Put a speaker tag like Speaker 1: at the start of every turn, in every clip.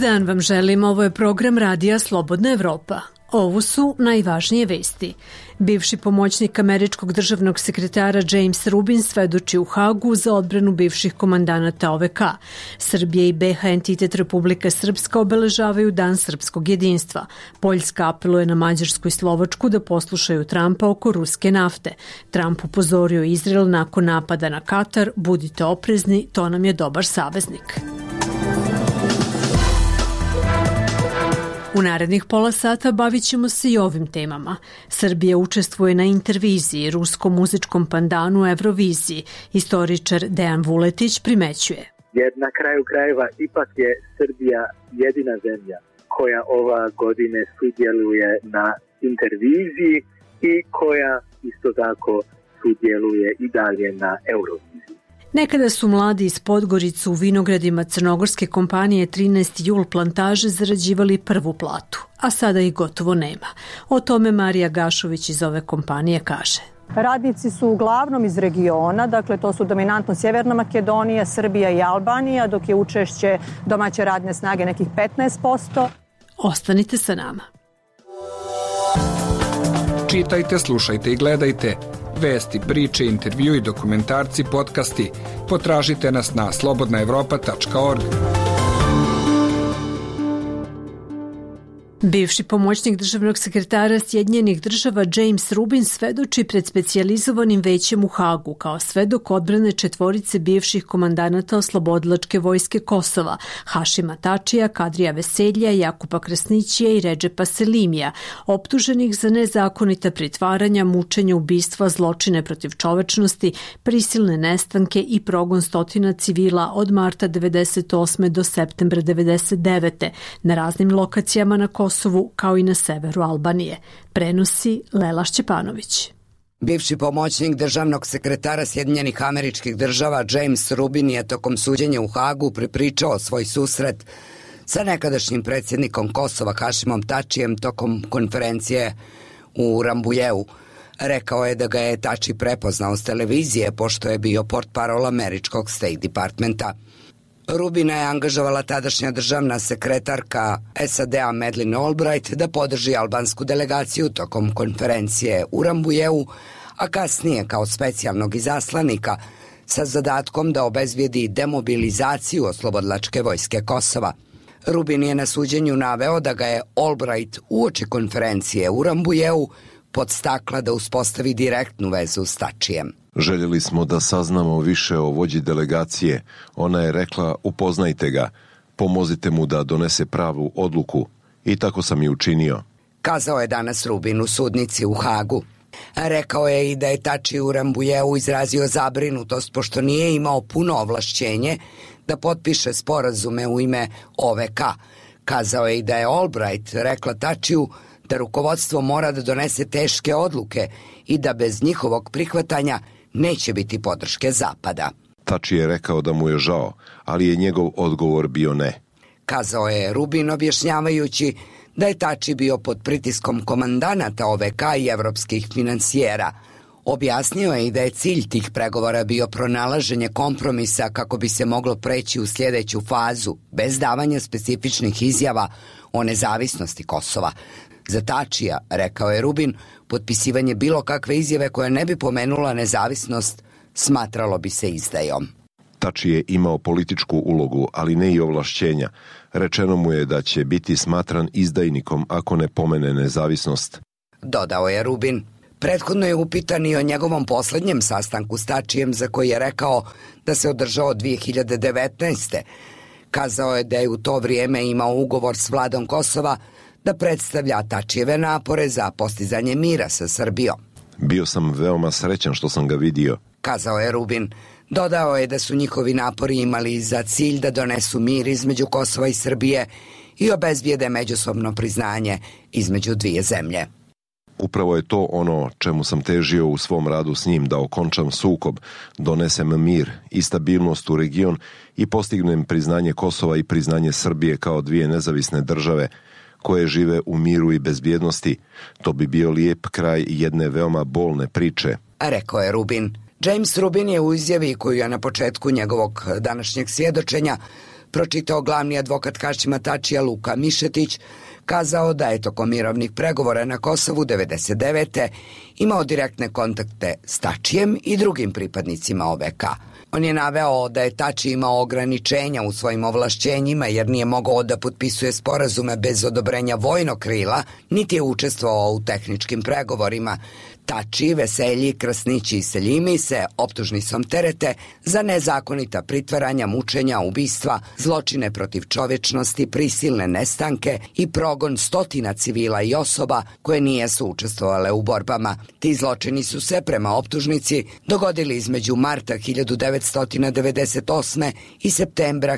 Speaker 1: dan vam želim, ovo je program Radija Slobodna Evropa. Ovo su najvažnije vesti. Bivši pomoćnik američkog državnog sekretara James Rubin svedoči u Hagu za odbranu bivših komandanata OVK. Srbija i BiH entitet Republika Srpska obeležavaju Dan srpskog jedinstva. Poljska apeluje na Mađarsku i Slovačku da poslušaju Trumpa oko ruske nafte. Trump upozorio Izrael nakon napada na Katar: budite oprezni, to nam je dobar saveznik. U narednih pola sata bavit ćemo se i ovim temama. Srbija učestvuje na interviziji, ruskom muzičkom pandanu Euroviziji. Istoričar Dejan Vuletić primećuje.
Speaker 2: Jer na kraju krajeva ipak je Srbija jedina zemlja koja ova godine sudjeluje na interviziji i koja isto tako sudjeluje i dalje na Euroviziji.
Speaker 1: Nekada su mladi iz Podgorice u vinogradima crnogorske kompanije 13 Jul plantaže zarađivali prvu platu, a sada ih gotovo nema. O tome Marija Gašović iz ove kompanije kaže.
Speaker 3: Radnici su uglavnom iz regiona, dakle to su dominantno Sjeverna Makedonija, Srbija i Albanija, dok je učešće domaće radne snage nekih 15%.
Speaker 1: Ostanite sa nama.
Speaker 4: Čitajte, slušajte i gledajte. Vesti, priče, intervju i dokumentarci, podcasti. Potražite nas na slobodnaevropa.org.
Speaker 1: Bivši pomoćnik državnog sekretara Sjedinjenih država James Rubin svedoči pred specijalizovanim većem u Hagu kao svedok odbrane četvorice bivših komandanata Oslobodilačke vojske Kosova, Hašima Tačija, Kadrija Veselja, Jakupa Krasnićija i Redžepa Selimija, optuženih za nezakonita pritvaranja, mučenja, ubistva, zločine protiv čovečnosti, prisilne nestanke i progon stotina civila od marta 1998. do septembra 1999. na raznim lokacijama na Kosovu kao i na severu Albanije. Prenosi Lela Šćepanović.
Speaker 5: Bivši pomoćnik državnog sekretara Sjedinjenih Američkih Država James Rubin je tokom suđenja u Hagu prepričao svoj susret sa nekadašnjim predsjednikom Kosova Hašimom Tačijem tokom konferencije u Rambujeu. Rekao je da ga je Tači prepoznao s televizije pošto je bio portparol američkog State Departmenta. Rubina je angažovala tadašnja državna sekretarka SAD-a Madeleine Albright da podrži albansku delegaciju tokom konferencije u Rambujeu, a kasnije kao specijalnog izaslanika sa zadatkom da obezbijedi demobilizaciju Oslobodilačke vojske Kosova. Rubin je na suđenju naveo da ga je Albright uoči konferencije u Rambujeu podstakla da uspostavi direktnu vezu s Tačijem.
Speaker 6: Željeli smo da saznamo više o vođi delegacije. Ona je rekla: upoznajte ga, pomozite mu da donese pravu odluku. I tako sam i učinio.
Speaker 5: Kazao je danas Rubin u sudnici u Hagu. Rekao je i da je Tači u Rambujeu izrazio zabrinutost pošto nije imao puno ovlašćenje da potpiše sporazume u ime OVK. Kazao je i da je Albright rekla Tačiju da rukovodstvo mora da donese teške odluke i da bez njihovog prihvatanja neće biti podrške Zapada.
Speaker 6: Tači je rekao da mu je žao, ali je njegov odgovor bio ne.
Speaker 5: Kazao je Rubin objašnjavajući da je Tači bio pod pritiskom komandanata OVK i evropskih finansijera. Objasnio je i da je cilj tih pregovora bio pronalaženje kompromisa kako bi se moglo preći u sljedeću fazu, bez davanja specifičnih izjava o nezavisnosti Kosova. Za Tačija, rekao je Rubin, potpisivanje bilo kakve izjave koja ne bi pomenula nezavisnost smatralo bi se izdajom.
Speaker 6: Tači je imao političku ulogu, ali ne i ovlašćenja. Rečeno mu je da će biti smatran izdajnikom ako ne pomene nezavisnost.
Speaker 5: Dodao je Rubin. Prethodno je upitan i o njegovom posljednjem sastanku s Tačijem za koji je rekao da se održao 2019. Kazao je da je u to vrijeme imao ugovor s vladom Kosova da predstavlja Tačijeve napore za postizanje mira sa Srbijom.
Speaker 6: Bio sam veoma srećan što sam ga vidio,
Speaker 5: kazao je Rubin. Dodao je da su njihovi napori imali za cilj da donesu mir između Kosova i Srbije i obezbijede međusobno priznanje između dvije zemlje.
Speaker 6: Upravo je to ono čemu sam težio u svom radu s njim, da okončam sukob, donesem mir i stabilnost u region i postignem priznanje Kosova i priznanje Srbije kao dvije nezavisne države koje žive u miru i bezbjednosti. To bi bio lijep kraj jedne veoma bolne priče,
Speaker 5: rekao je Rubin. James Rubin je u izjavi koju je na početku njegovog današnjeg svjedočenja pročitao glavni advokat Hašima Tačija Luka Mišetić, kazao da je tokom mirovnih pregovora na Kosovu 1999. imao direktne kontakte s Tačijem i drugim pripadnicima OVK. On je naveo da je Tači imao ograničenja u svojim ovlašćenjima jer nije mogao da potpisuje sporazume bez odobrenja vojnog krila, niti je učestvovao u tehničkim pregovorima. Tači, Veselji, Krasnići i Seljimi se optužnicom terete za nezakonita pritvaranja, mučenja, ubistva, zločine protiv čovečnosti, prisilne nestanke i progon stotina civila i osoba koje nijesu učestvovale u borbama. Ti zločini su se, prema optužnici, dogodili između marta 1998. i septembra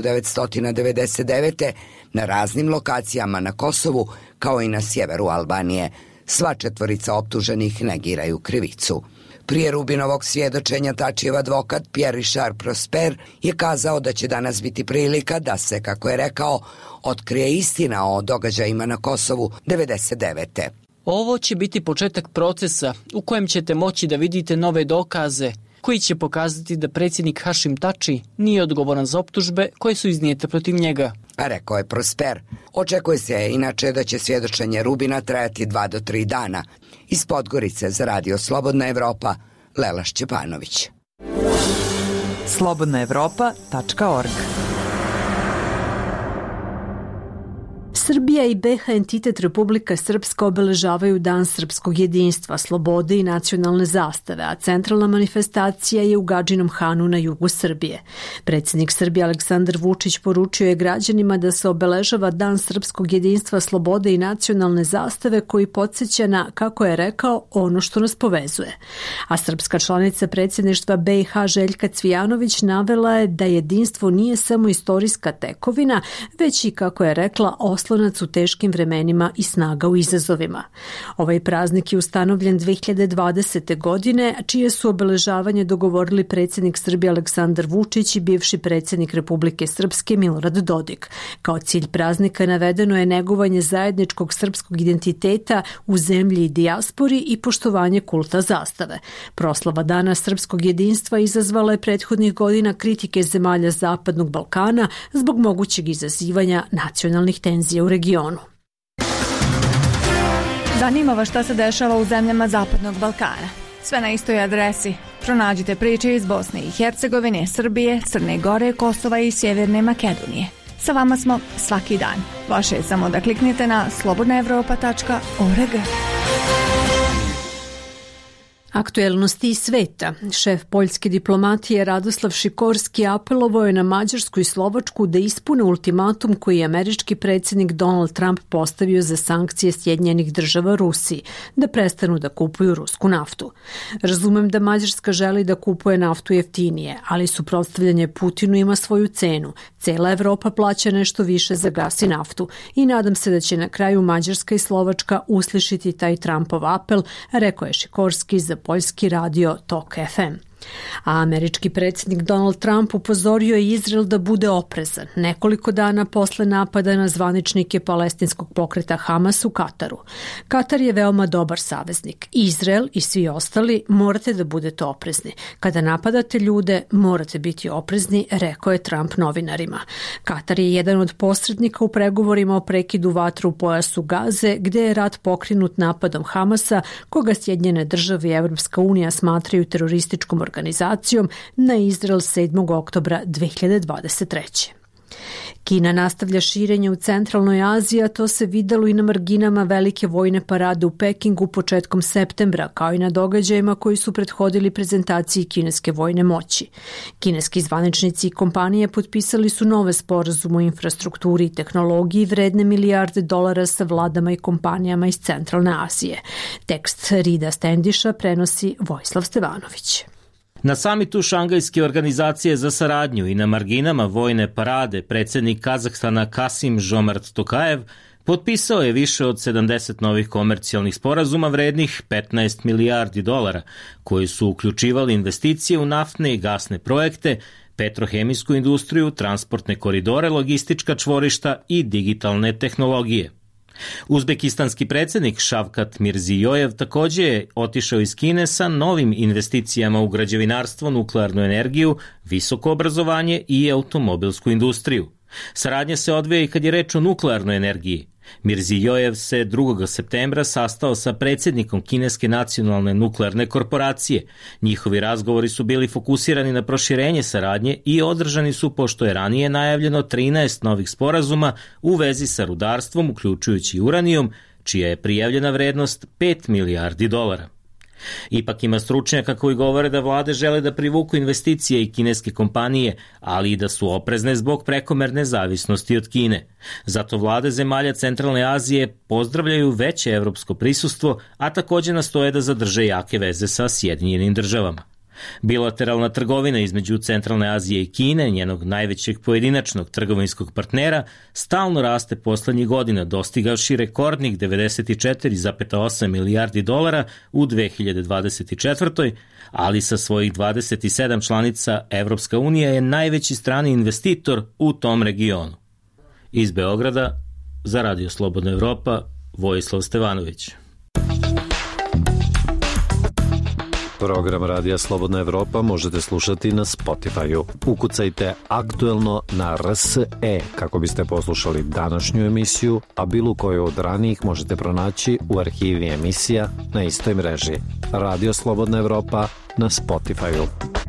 Speaker 5: 1999. na raznim lokacijama na Kosovu kao i na sjeveru Albanije. Sva četvorica optuženih negiraju krivicu. Prije Rubinovog svjedočenja Tačijev advokat Pierre Richard Prosper je kazao da će danas biti prilika da se, kako je rekao, otkrije istina o događajima na Kosovu 1999.
Speaker 7: Ovo će biti početak procesa u kojem ćete moći da vidite nove dokaze koji će pokazati da predsjednik Hašim Tači nije odgovoran za optužbe koje su iznijete protiv njega.
Speaker 5: Rekao je Prosper. Očekuje se inače da će svjedočenje Rubina trajati 2 do 3 dana. Iz Podgorice za Radio Slobodna Evropa, Lela Šćepanović.
Speaker 8: slobodnaevropa.org.
Speaker 1: Srbija i BiH entitet Republika Srpska obeležavaju Dan srpskog jedinstva, slobode i nacionalne zastave, a centralna manifestacija je u Gadžinom Hanu na jugu Srbije. Predsjednik Srbije Aleksandar Vučić poručio je građanima da se obeležava Dan srpskog jedinstva, slobode i nacionalne zastave koji podsjeća na, kako je rekao, ono što nas povezuje. A srpska članica predsjedništva BiH Željka Cvijanović navela je da jedinstvo nije samo istorijska tekovina, već i, kako je rekla, oslonac u teškim vremenima i snaga u izazovima. Ovaj praznik je ustanovljen 2020. godine, čije su obeležavanje dogovorili predsjednik Srbije Aleksandar Vučić i bivši predsjednik Republike Srpske Milorad Dodik. Kao cilj praznika navedeno je negovanje zajedničkog srpskog identiteta u zemlji i dijaspori i poštovanje kulta zastave. Proslava Dana srpskog jedinstva izazvala je prethodnih godina kritike zemalja Zapadnog Balkana zbog mogućeg izazivanja nacionalnih tenzija u regionu.
Speaker 9: Zanima vas šta se dešava u zemljama Zapadnog Balkana? Sve na istoj adresi. Pronađite priče iz Bosne i Hercegovine, Srbije, Crne Gore, Kosova i Sjeverne Makedonije. Sa vama smo svaki dan. Vaše je samo da kliknete na slobodnaevropa.org.
Speaker 1: Aktuelnosti iz sveta. Šef poljske diplomatije Radoslav Šikorski apelovao je na Mađarsku i Slovačku da ispune ultimatum koji je američki predsjednik Donald Trump postavio za sankcije Sjedinjenih Država Rusiji, da prestanu da kupuju rusku naftu. Razumem da Mađarska želi da kupuje naftu jeftinije, ali suprotstavljanje Putinu ima svoju cenu. Cela Evropa plaća nešto više za gas i naftu i nadam se da će na kraju Mađarska i Slovačka uslišiti taj Trumpov apel, rekao je Šikorski za poljski radio Tok FM. A američki predsjednik Donald Trump upozorio je Izrael da bude oprezan nekoliko dana posle napada na zvaničnike palestinskog pokreta Hamas u Kataru. Katar je veoma dobar saveznik. Izrael i svi ostali morate da budete oprezni. Kada napadate ljude, morate biti oprezni, rekao je Trump novinarima. Katar je jedan od posrednika u pregovorima o prekidu vatre u pojasu Gaze, gde je rat pokrenut napadom Hamasa, koga Sjedinjene Države i Evropska unija smatraju terorističkom organizacijom, na Izrael 7. oktobra 2023. Kina nastavlja širenje u centralnoj Aziji, a to se videlo i na marginama velike vojne parade u Pekingu početkom septembra, kao i na događajima koji su prethodili prezentaciji kineske vojne moći. Kineski zvaničnici i kompanije potpisali su nove sporazume o infrastrukturi i tehnologiji vredne milijarde dolara sa vladama i kompanijama iz centralne Azije. Tekst Rida Stendiša prenosi Vojislav Stevanović.
Speaker 10: Na samitu Šangajske organizacije za saradnju i na marginama vojne parade predsjednik Kazahstana Kasim Žomart Tokajev potpisao je više od 70 novih komercijalnih sporazuma vrednih 15 milijardi dolara, koji su uključivali investicije u naftne i gasne projekte, petrohemijsku industriju, transportne koridore, logistička čvorišta i digitalne tehnologije. Uzbekistanski predsjednik Šavkat Mirzijojev također je otišao iz Kine sa novim investicijama u građevinarstvo, nuklearnu energiju, visoko obrazovanje i automobilsku industriju. Saradnja se odvija i kad je reč o nuklearnoj energiji. Mirzijojev se 2. septembra sastao sa predsjednikom Kineske nacionalne nuklearne korporacije. Njihovi razgovori su bili fokusirani na proširenje saradnje i održani su pošto je ranije najavljeno 13 novih sporazuma u vezi sa rudarstvom, uključujući uranijum, čija je prijavljena vrednost $5 milijardi. Ipak ima stručnjaka koji govore da vlade žele da privuku investicije i kineske kompanije, ali i da su oprezne zbog prekomerne zavisnosti od Kine. Zato vlade zemalja Centralne Azije pozdravljaju veće evropsko prisustvo, a također nastoje da zadrže jake veze sa Sjedinjenim Državama. Bilateralna trgovina između Centralne Azije i Kine, njenog najvećeg pojedinačnog trgovinskog partnera, stalno raste poslednjih godina, dostigavši rekordnih $94,8 milijardi u 2024. ali sa svojih 27 članica Evropska unija je najveći strani investitor u tom regionu. Iz Beograda, za Radio Slobodna Evropa, Vojislav Stevanović.
Speaker 8: Program Radija Slobodna Evropa možete slušati na Spotify-u. Ukucajte Aktuelno na RSE kako biste poslušali današnju emisiju, a bilo koju od ranijih možete pronaći u arhivi emisija na istoj mreži. Radio Slobodna Evropa na Spotify-u.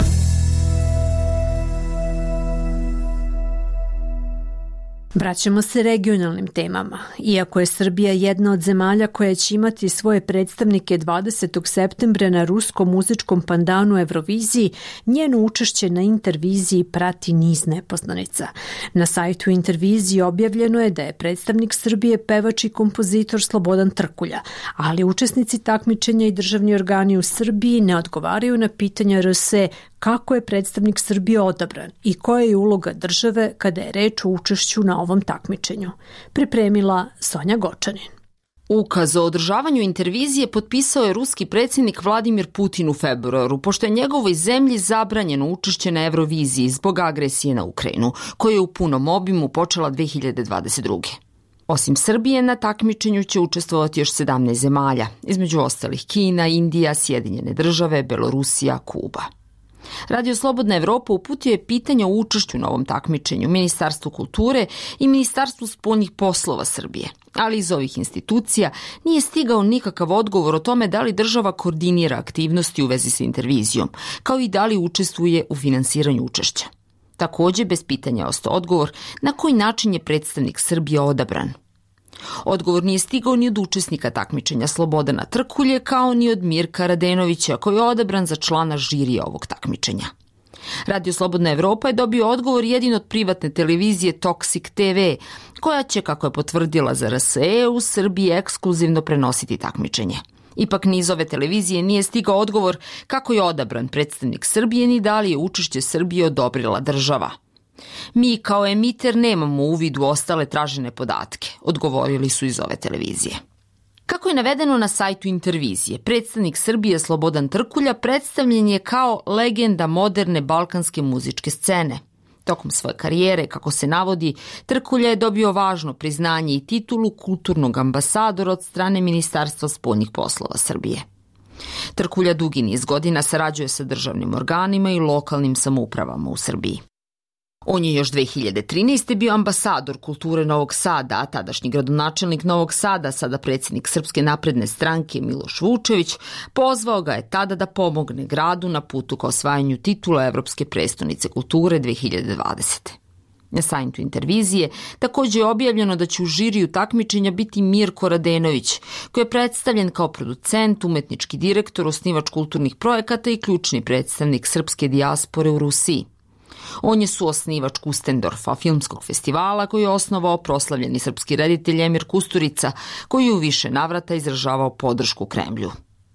Speaker 1: Vraćamo se regionalnim temama. Iako je Srbija jedna od zemalja koja će imati svoje predstavnike 20. septembra na ruskom muzičkom pandanu Euroviziji, njeno učešće na Interviziji prati niz nepoznanica. Na sajtu Intervizije objavljeno je da je predstavnik Srbije pevač i kompozitor Slobodan Trkulja, ali učesnici takmičenja i državni organi u Srbiji ne odgovaraju na pitanja RSE kako je predstavnik Srbije odabran i koja je uloga države kada je reč o učešću na ovom takmičenju. Pripremila Sonja Gočanin.
Speaker 11: Ukaz o održavanju Intervizije potpisao je ruski predsjednik Vladimir Putin u februaru, pošto je njegovoj zemlji zabranjeno učešće na Euroviziji zbog agresije na Ukrajinu, koja je u punom obimu počela 2022. Osim Srbije, na takmičenju će učestvovati još 17 zemalja, između ostalih Kina, Indija, Sjedinjene Države, Belorusija, Kuba. Radio Slobodna Evropa uputio je pitanje o učešću na ovom takmičenju Ministarstvu kulture i Ministarstvu spoljnih poslova Srbije, ali iz ovih institucija nije stigao nikakav odgovor o tome da li država koordinira aktivnosti u vezi sa Intervizijom, kao i da li učestvuje u finansiranju učešća. Također, bez pitanja je ostao odgovor na koji način je predstavnik Srbije odabran. Odgovor nije stigao ni od učesnika takmičenja Slobodana Trkulje, kao ni od Mirka Radenovića, koji je odabran za člana žirija ovog takmičenja. Radio Slobodna Evropa je dobio odgovor jedino od privatne televizije Toxic TV, koja će, kako je potvrdila za RSE, u Srbiji ekskluzivno prenositi takmičenje. Ipak ni iz ove televizije nije stigao odgovor kako je odabran predstavnik Srbije ni da li je učešće Srbije odobrila država. Mi kao emiter nemamo uvid u ostale tražene podatke, odgovorili su iz ove televizije. Kako je navedeno na sajtu Intervizije, predstavnik Srbije Slobodan Trkulja predstavljen je kao legenda moderne balkanske muzičke scene. Tokom svoje karijere, kako se navodi, Trkulja je dobio važno priznanje i titulu kulturnog ambasadora od strane Ministarstva spoljnih poslova Srbije. Trkulja dugi niz godina sarađuje sa državnim organima i lokalnim samoupravama u Srbiji. On je još 2013. bio ambasador kulture Novog Sada, a tadašnji gradonačelnik Novog Sada, sada predsjednik Srpske napredne stranke Miloš Vučević, pozvao ga je tada da pomogne gradu na putu ka osvajanju titula Evropske prestonice kulture 2020. Na sajtu Intervizije također je objavljeno da će u žiriju takmičenja biti Mirko Radenović, koji je predstavljen kao producent, umetnički direktor, osnivač kulturnih projekata i ključni predstavnik srpske dijaspore u Rusiji. On je suosnivač Kustendorfa, filmskog festivala koji je osnovao proslavljeni srpski reditelj Emir Kusturica, koji je u više navrata izražavao podršku Kremlju.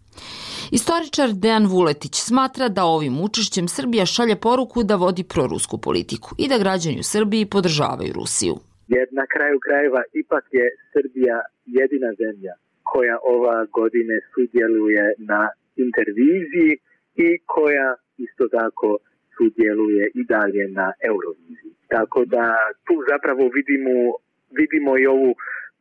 Speaker 11: Istoričar Dejan Vuletić smatra da ovim učešćem Srbija šalje poruku da vodi prorusku politiku i da građani u Srbiji podržavaju Rusiju.
Speaker 2: Jer na kraju krajeva ipak je Srbija jedina zemlja koja ova godine sudjeluje na Interviziji i koja isto tako sudjeluje i dalje na Euroviziji. Tako da tu zapravo vidimo i ovu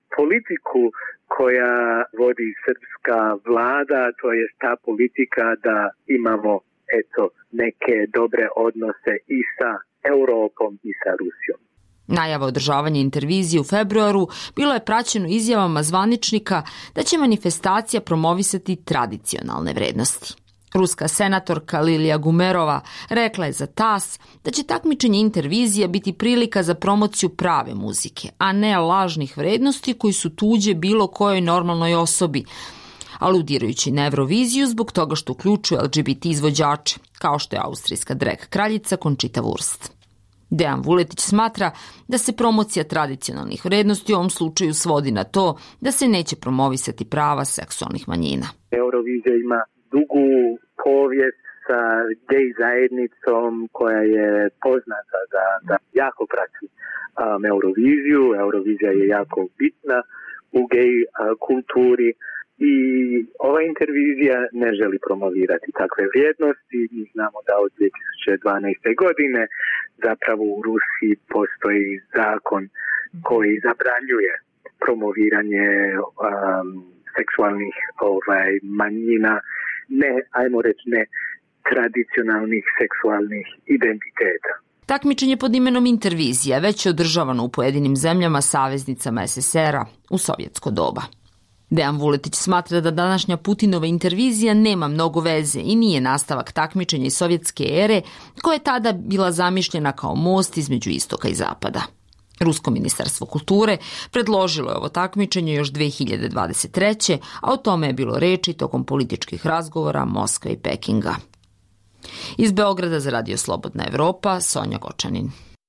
Speaker 2: politiku koja vodi srpska vlada, to je ta politika da imamo neke dobre odnose i sa Europom i sa Rusijom.
Speaker 11: Najava održavanja intervizije u februaru bilo je praćeno izjavama zvaničnika da će manifestacija promovisati tradicionalne vrednosti. Ruska senatorka Lilija Gumerova rekla je za TAS da će takmičenje intervizija biti prilika za promociju prave muzike, a ne lažnih vrednosti koji su tuđe bilo kojoj normalnoj osobi, aludirajući na Euroviziju zbog toga što uključuje LGBT izvođače, kao što je austrijska drag kraljica Conchita Wurst. Dejan Vuletić smatra da se promocija tradicionalnih vrednosti u ovom slučaju svodi na to da se neće promovisati prava seksualnih manjina.
Speaker 2: Eurovizija ima dugu povijest sa gej zajednicom koja je poznata da jako prati Euroviziju. Eurovizija je jako bitna u gej kulturi i ova intervizija ne želi promovirati takve vrijednosti. Mi znamo da od 2012. godine zapravo u Rusiji postoji zakon koji zabranjuje promoviranje seksualnih manjina, ne tradicionalnih seksualnih identiteta.
Speaker 11: Takmičenje pod imenom intervizija već je održavano u pojedinim zemljama saveznicama SSR-a u sovjetsko doba. Dejan Vuletić smatra da današnja Putinova intervizija nema mnogo veze i nije nastavak takmičenja iz sovjetske ere koja je tada bila zamišljena kao most između istoka i zapada. Rusko ministarstvo kulture predložilo je ovo takmičenje još 2023. a o tome je bilo reči tokom političkih razgovora Moskve i Pekinga. Iz Beograda za Radio Slobodna Evropa, Sonja Gočanin.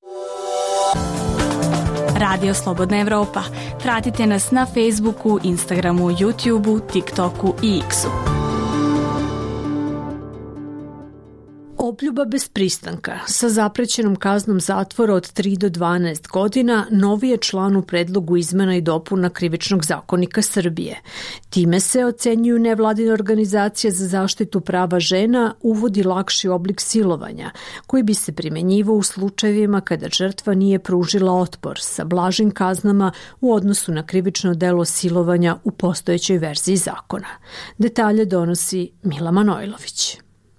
Speaker 12: Radio Slobodna Evropa. Pratite nas na Facebooku, Instagramu, YouTubeu, TikToku i X-u.
Speaker 1: Obljuba bez pristanka sa zaprećenom kaznom zatvora od 3 do 12 godina novi je član u predlogu izmena i dopuna Krivičnog zakonika Srbije. Time se, ocenjuju nevladine organizacije za zaštitu prava žena, uvodi lakši oblik silovanja koji bi se primenjivao u slučajevima kada žrtva nije pružila otpor sa blažim kaznama u odnosu na krivično delo silovanja u postojećoj verziji zakona. Detalje donosi Mila Manojlović.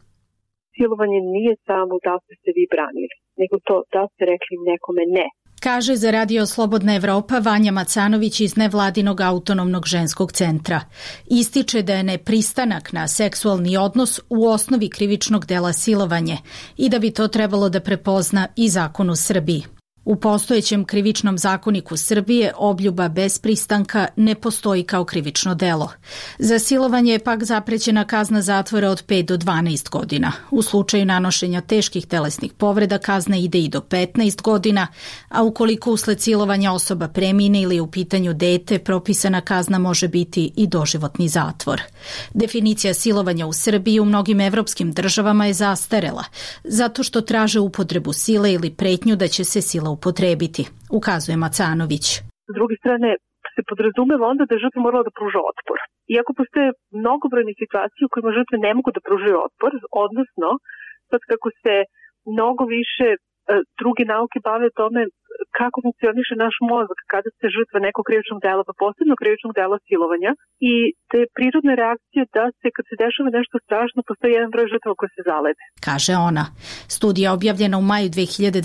Speaker 13: Silovanje nije samo da ste se vi branili, nego to da ste rekli nekome ne.
Speaker 12: Kaže za Radio Slobodna Evropa Vanja Macanović iz nevladinog autonomnog ženskog centra. Ističe da je nepristanak na seksualni odnos u osnovi krivičnog dela silovanje i da bi to trebalo da prepozna i zakon u Srbiji. U postojećem krivičnom zakoniku Srbije obljuba bez pristanka ne postoji kao krivično delo. Za silovanje je pak zaprećena kazna zatvora od 5 do 12 godina. U slučaju nanošenja teških telesnih povreda kazna ide i do 15 godina, a ukoliko usled silovanja osoba premine ili je u pitanju dete, propisana kazna može biti i doživotni zatvor. Definicija silovanja u Srbiji u mnogim evropskim državama je zastarela, zato što traže upotrebu sile ili pretnju da će se sila upotrebiti, ukazuje Macanović.
Speaker 13: S druge strane, se podrazumeva onda da je žrtva morala da pruža otpor. Iako postoje mnogobrojne situacije u kojima žrtve ne mogu da pružaju otpor, odnosno, sad kako se mnogo više druge nauke bave o tome kako funkcioniše naš mozak kada se žrtva nekog krivičnog dela, pa posebno krivičnog dela silovanja i te prirodne reakcije da se kad se dešava nešto strašno postoji jedan broj žrtava koje se zalede.
Speaker 12: Kaže ona. Studija objavljena u maju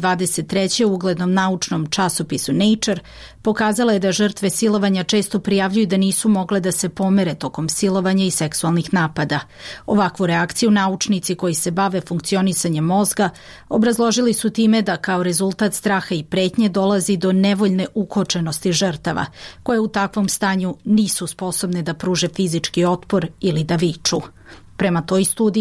Speaker 12: 2023. u uglednom naučnom časopisu Nature pokazala je da žrtve silovanja često prijavljuju da nisu mogle da se pomere tokom silovanja i seksualnih napada. Ovakvu reakciju naučnici koji se bave funkcionisanjem mozga obrazložili su time da kao rezultat straha i pretnje dolazi do nevoljne ukočenosti žrtava, koje u takvom stanju nisu sposobne da pruže fizički otpor ili da viču. Prema toj studiji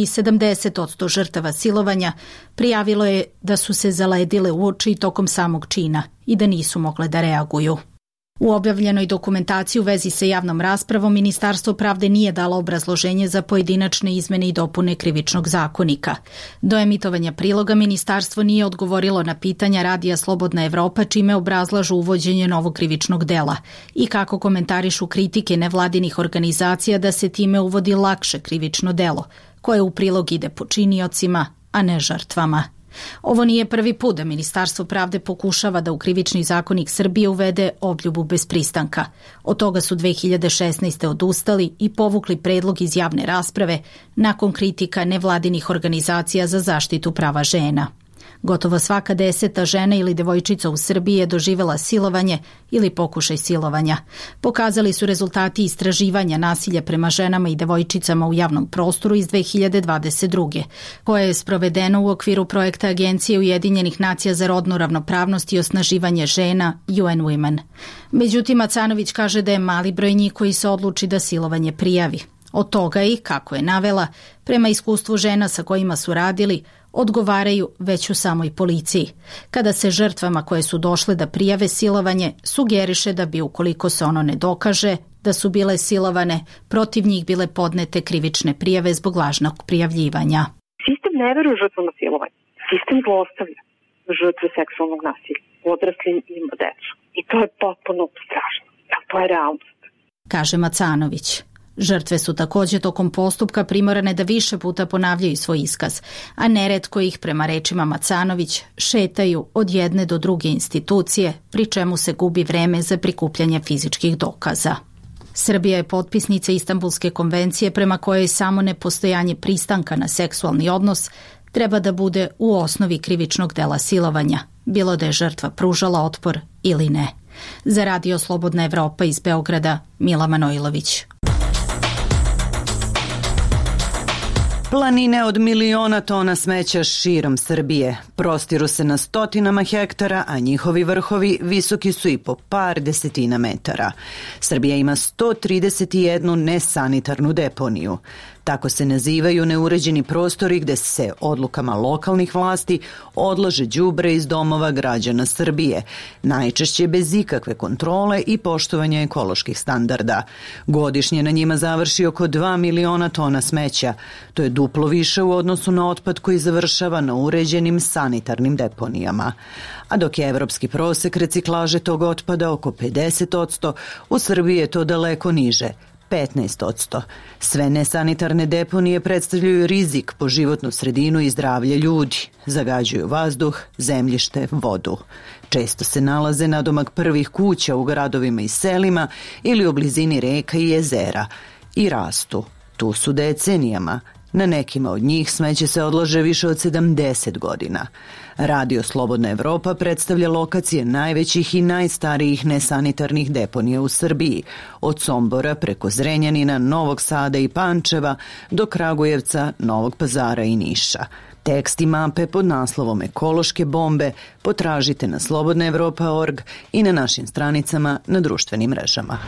Speaker 12: 70% žrtava silovanja prijavilo je da su se zaledile u oči tokom samog čina i da nisu mogle da reaguju. U objavljenoj dokumentaciji u vezi sa javnom raspravom Ministarstvo pravde nije dalo obrazloženje za pojedinačne izmene i dopune Krivičnog zakonika. Do emitovanja priloga Ministarstvo nije odgovorilo na pitanja Radija Slobodna Evropa čime obrazlažu uvođenje novog krivičnog dela i kako komentarišu kritike nevladinih organizacija da se time uvodi lakše krivično delo, koje u prilog ide počiniocima, a ne žrtvama. Ovo nije prvi put da Ministarstvo pravde pokušava da u krivični zakonik Srbije uvede obljubu bez pristanka. Od toga su 2016. odustali i povukli predlog iz javne rasprave nakon kritika nevladinih organizacija za zaštitu prava žena. Gotovo svaka 10. žena ili devojčica u Srbiji je doživela silovanje ili pokušaj silovanja. Pokazali su rezultati istraživanja nasilja prema ženama i devojčicama u javnom prostoru iz 2022. koje je sprovedeno u okviru projekta Agencije Ujedinjenih nacija za rodnu ravnopravnost i osnaživanje žena UN Women. Međutim, Macanović kaže da je mali broj njih koji se odluči da silovanje prijavi. Od toga i, kako je navela, prema iskustvu žena sa kojima su radili, odgovaraju već u samoj policiji. Kada se žrtvama koje su došle da prijave silovanje sugeriše da bi, ukoliko se ono ne dokaže da su bile silovane, protiv njih bile podnete krivične prijave zbog lažnog prijavljivanja.
Speaker 13: Sistem ne veruje žrtvama silovanja. Sistem zlostavlja žrtve seksualnog nasilja, odrasli i decu. I to je potpuno strašno. To je realnost.
Speaker 12: Kaže Macanović. Žrtve su također tokom postupka primorane da više puta ponavljaju svoj iskaz, a neretko ih, prema rečima Macanović, šetaju od jedne do druge institucije, pri čemu se gubi vreme za prikupljanje fizičkih dokaza. Srbija je potpisnica Istanbulske konvencije prema kojoj samo nepostojanje pristanka na seksualni odnos treba da bude u osnovi krivičnog dela silovanja, bilo da je žrtva pružala otpor ili ne. Za Radio Slobodna Evropa iz Beograda, Mila Manojlović.
Speaker 14: Planine od miliona tona smeća širom Srbije prostiru se na stotinama hektara, a njihovi vrhovi visoki su i po par desetina metara. Srbija ima 131 nesanitarnu deponiju. Tako se nazivaju neuređeni prostori gde se odlukama lokalnih vlasti odlaže đubre iz domova građana Srbije, najčešće bez ikakve kontrole i poštovanja ekoloških standarda. Godišnje na njima završi oko 2 miliona tona smeća. To je duplo više u odnosu na otpad koji završava na uređenim sanitarnim deponijama. A dok je evropski prosek reciklaže tog otpada oko 50%, u Srbiji je to daleko niže, 15%. Sve nesanitarne deponije predstavljaju rizik po životnu sredinu i zdravlje ljudi. Zagađuju vazduh, zemljište, vodu. Često se nalaze nadomak prvih kuća u gradovima i selima ili u blizini reka i jezera. I rastu. Tu su decenijama. Na nekima od njih smeće se odlaže više od 70 godina. Radio Slobodna Evropa predstavlja lokacije najvećih i najstarijih nesanitarnih deponija u Srbiji, od Sombora preko Zrenjanina, Novog Sada i Pančeva do Kragujevca, Novog Pazara i Niša. Tekst i mape pod naslovom Ekološke bombe potražite na slobodnaevropa.org i na našim stranicama na društvenim mrežama.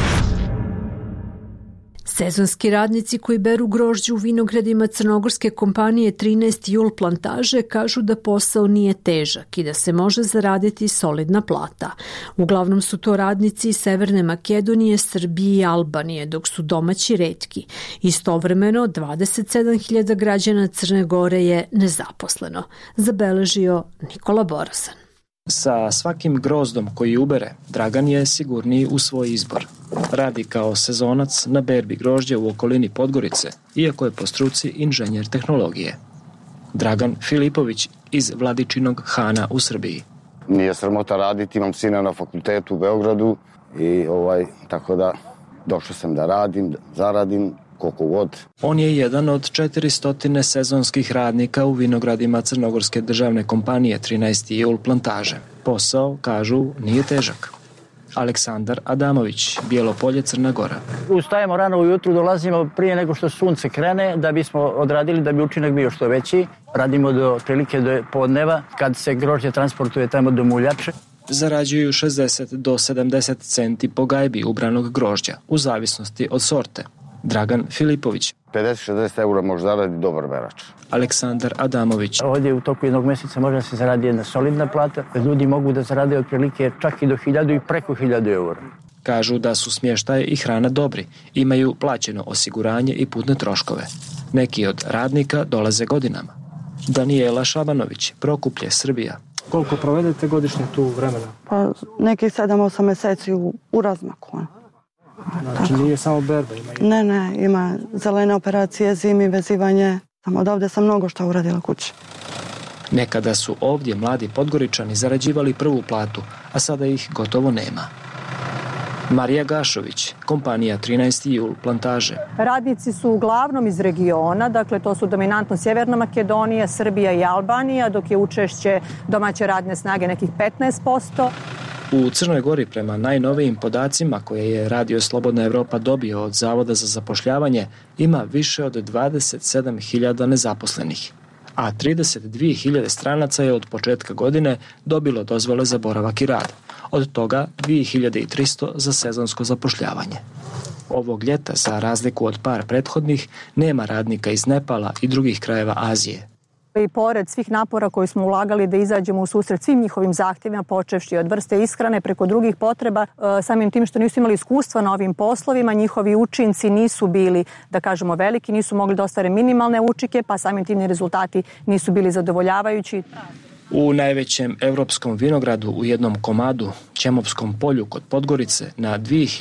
Speaker 1: Sezonski radnici koji beru grožđe u vinogradima crnogorske kompanije 13 Jul plantaže kažu da posao nije težak i da se može zaraditi solidna plata. Uglavnom su to radnici iz Severne Makedonije, Srbije i Albanije, dok su domaći retki. Istovremeno, 27.000 građana Crne Gore je nezaposleno, zabeležio Nikola Borazan.
Speaker 15: Sa svakim grozdom koji ubere, Dragan je sigurniji u svoj izbor. Radi kao sezonac na berbi grožđa u okolini Podgorice, iako je po struci inženjer tehnologije. Dragan Filipović iz Vladičinog Hana u Srbiji.
Speaker 16: Nije sramota raditi, imam sina na fakultetu u Beogradu i tako da došao sam da radim, da zaradim koliko god.
Speaker 15: On je jedan od 400 sezonskih radnika u vinogradima Crnogorske državne kompanije 13. Jul plantaže. Posao, kažu, nije težak. Aleksandar Adamović, Bijelo Polje, Crna Gora.
Speaker 17: Ustajemo rano ujutru, dolazimo prije nego što sunce krene da bismo odradili da bi učinak bio što veći. Radimo do prilike do podneva kad se grožđe transportuje tamo do muljače.
Speaker 15: Zarađuju 60 do 70 centi po gajbi ubranog grožđa, u zavisnosti od sorte. Dragan Filipović.
Speaker 16: 50-60 eura može zaraditi dobar berač.
Speaker 15: Aleksandar Adamović.
Speaker 17: Ovdje u toku jednog mjeseca može se zaradi jedna solidna plata. Ljudi mogu da zarade otprilike čak i do 1000 i preko 1000 eura.
Speaker 15: Kažu da su smještaj i hrana dobri. Imaju plaćeno osiguranje i putne troškove. Neki od radnika dolaze godinama. Danijela Šabanović, Prokuplje, Srbija.
Speaker 18: Koliko provedete godišnje tu vremena?
Speaker 19: Pa nekih 7-8 mjeseci u razmaku.
Speaker 18: Znači nije samo berba?
Speaker 19: Ne, ima zelene operacije, zimi, vezivanje. Samo od ovdje sam mnogo što uradila kući.
Speaker 15: Nekada su ovdje mladi Podgoričani zarađivali prvu platu, a sada ih gotovo nema. Marija Gašović, kompanija 13. jul Plantaže.
Speaker 3: Radnici su uglavnom iz regiona, dakle to su dominantno Sjeverna Makedonija, Srbija i Albanija, dok je učešće domaće radne snage nekih 15%.
Speaker 15: U Crnoj Gori, prema najnovijim podacima koje je Radio Slobodna Evropa dobio od Zavoda za zapošljavanje, ima više od 27.000 nezaposlenih, a 32.000 stranaca je od početka godine dobilo dozvole za boravak i rad. Od toga 2.300 za sezonsko zapošljavanje. Ovog ljeta, za razliku od par prethodnih, nema radnika iz Nepala i drugih krajeva Azije.
Speaker 3: I pored svih napora koji smo ulagali da izađemo u susret svim njihovim zahtjevima, počevši od vrste ishrane preko drugih potreba, samim tim što nisu imali iskustva na ovim poslovima, njihovi učinci nisu bili, da kažemo, veliki, nisu mogli da ostvare minimalne učinke, pa samim tim rezultati nisu bili zadovoljavajući.
Speaker 15: U najvećem evropskom vinogradu u jednom komadu, Ćemovskom polju kod Podgorice, na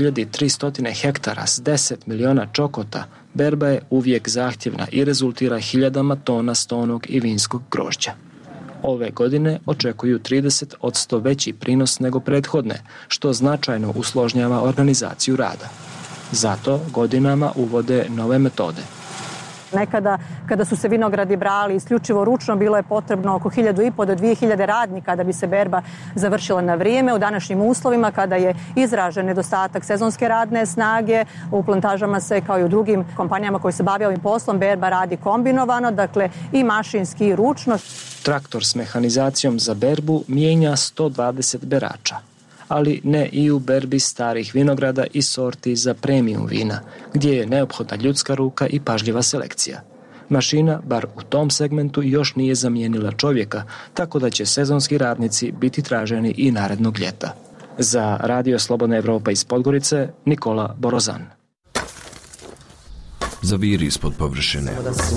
Speaker 15: 2300 hektara s 10 miliona čokota, berba je uvijek zahtjevna i rezultira hiljadama tona stonog i vinskog grožđa. Ove godine očekuju 30% veći prinos nego prethodne, što značajno usložnjava organizaciju rada. Zato godinama uvode nove metode.
Speaker 3: Nekada, kada su se vinogradi brali isključivo ručno, bilo je potrebno oko 1.500 do 2.000 radnika da bi se berba završila na vrijeme. U današnjim uslovima, kada je izražen nedostatak sezonske radne snage, u plantažama se, kao i u drugim kompanijama koji se bave ovim poslom, berba radi kombinovano, dakle i mašinski i ručno.
Speaker 15: Traktor s mehanizacijom za berbu mijenja 120 berača, ali ne i u berbi starih vinograda i sorti za premium vina, gdje je neophodna ljudska ruka i pažljiva selekcija. Mašina, bar u tom segmentu, još nije zamijenila čovjeka, tako da će sezonski radnici biti traženi i narednog ljeta. Za Radio Slobodna Evropa iz Podgorice, Nikola Borozan.
Speaker 20: Zaviri ispod površine.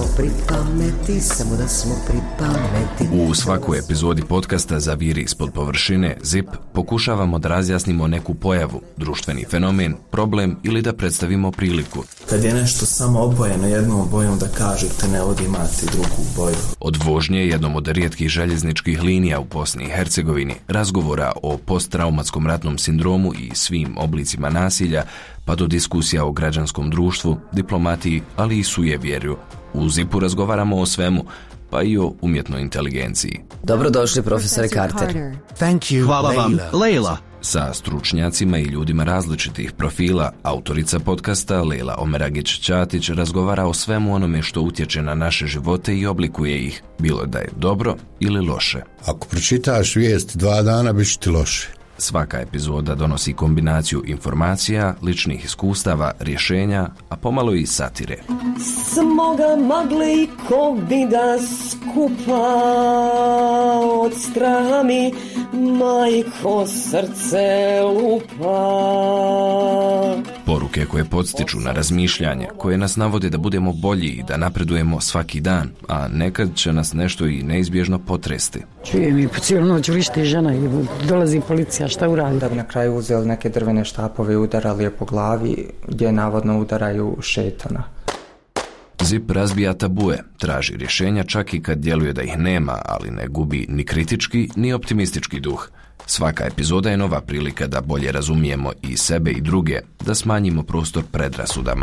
Speaker 20: U svakoj epizodi podcasta Zaviri ispod površine, ZIP, pokušavamo da razjasnimo neku pojavu, društveni fenomen, problem ili da predstavimo priliku.
Speaker 21: Kad je nešto samo obojeno jednom bojom, da kažete ne ovdje imate drugu boju.
Speaker 20: Od vožnje jednom od rijetkih željezničkih linija u Bosni i Hercegovini, razgovora o posttraumatskom ratnom sindromu i svim oblicima nasilja, pa do diskusija o građanskom društvu, diplomatiji, ali i sujevjerju. U ZIP-u razgovaramo o svemu, pa i o umjetnoj inteligenciji.
Speaker 22: Dobrodošli, profesore Carter.
Speaker 23: Thank you, hvala vam, Leila.
Speaker 20: Sa stručnjacima i ljudima različitih profila, autorica podcasta Leila Omeragić-Ćatić razgovara o svemu onome što utječe na naše živote i oblikuje ih, bilo da je dobro ili loše.
Speaker 23: Ako pročitaš vijest 2 dana, bit će ti loše.
Speaker 20: Svaka epizoda donosi kombinaciju informacija, ličnih iskustava, rješenja, a pomalo i satire.
Speaker 24: Smoga magle i kovida skupa, od straha mi majko srce lupa.
Speaker 20: Poruke koje podstiču na razmišljanje, koje nas navode da budemo bolji i da napredujemo svaki dan, a nekad će nas nešto i neizbježno potresti.
Speaker 25: Čujem i po cijelu noć vrišti žena i dolazi policija, šta uradi?
Speaker 26: Da bi na kraju uzeli neke drvene štapove i udarali je po glavi, gdje navodno udaraju šetana.
Speaker 20: ZIP razbija tabue, traži rješenja čak i kad djeluje da ih nema, ali ne gubi ni kritički ni optimistički duh. Svaka epizoda je nova prilika da bolje razumijemo i sebe i druge, da smanjimo prostor predrasudama.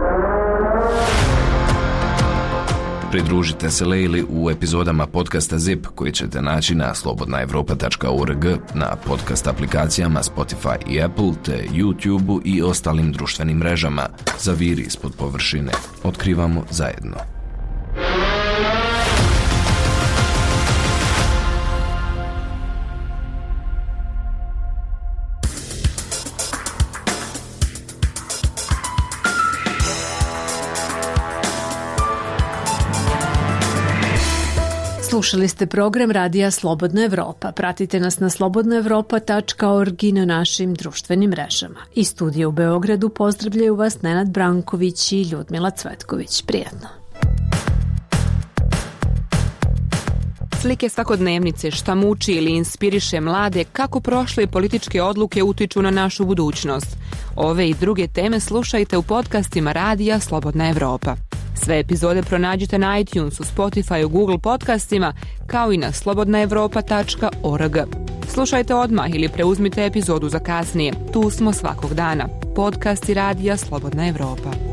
Speaker 20: Pridružite se Leili u epizodama podcasta ZIP koji ćete naći na slobodnaevropa.org, na podcast aplikacijama Spotify i Apple, te YouTube i ostalim društvenim mrežama. Zaviri ispod površine. Otkrivamo zajedno.
Speaker 1: Slušali ste program Radija Slobodna Evropa. Pratite nas na slobodnaevropa.org i na našim društvenim mrežama. Iz studija u Beogradu pozdravljaju vas Nenad Branković i Ljudmila Cvetković. Prijetno.
Speaker 27: Slike svakodnevnice, šta muči ili inspiriše mlade, kako prošle političke odluke utiču na našu budućnost. Ove i druge teme slušajte u podcastima Radija Slobodna Evropa. Sve epizode pronađite na iTunesu, Spotifyu, Google podcastima, kao i na slobodnaevropa.org. Slušajte odmah ili preuzmite epizodu za kasnije. Tu smo svakog dana. Podcast i radija Slobodna Evropa.